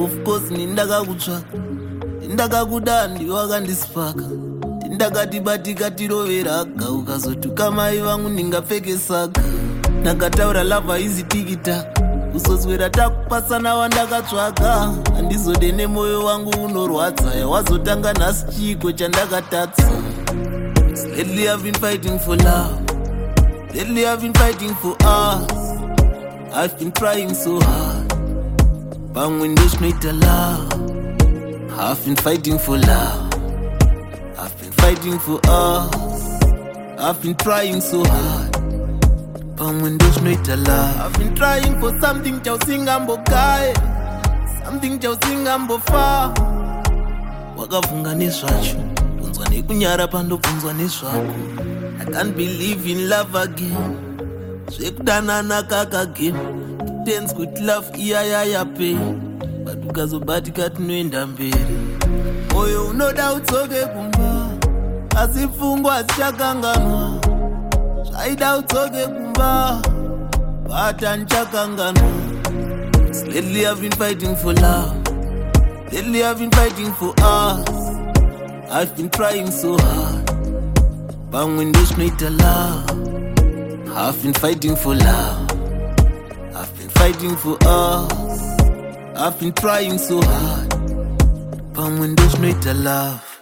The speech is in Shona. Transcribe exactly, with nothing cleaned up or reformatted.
Of course nindakakutsvaka, ndakakuda ndiwe wakandisipaka. Ndakatibatika tiroveraga ukazotuka mai vangu ndingapfekesaka. Nakataura lava izi tikita usoswera takupasana wandakatsvaka. Handizode nemoyo wangu unorwadza wazotanga nhasi chiko chandakatatsa. Lately I've been fighting for love. Lately I've been fighting for us. I've been trying so hard. Pamwe ndosinoita love. I've been fighting for love. I've been fighting for us. I've been trying so hard. Pamwe ndosinoita love. I've been trying for something chausingambogaye, something chausingambofa. Wakafunga nezvacho, kunzwa nekunyara pandobvunzwa nezvako. I can't believe in love again. Zvekudanana kakagame. Dance with love iyayaya pain. But ukazobatika tinoenda mberi. Moyo unoda utsoke kumba, asi pfungwa dzichakanganwa. Zvaida utsoke kumba, but handichakanganwa. Lately I've been fighting for love. Lately I've been fighting for us. I've been trying so hard. Pamwe ndosinoita love. I've been fighting for love. I've been fighting for us. I've been trying so hard. Pamwe ndosinoita love.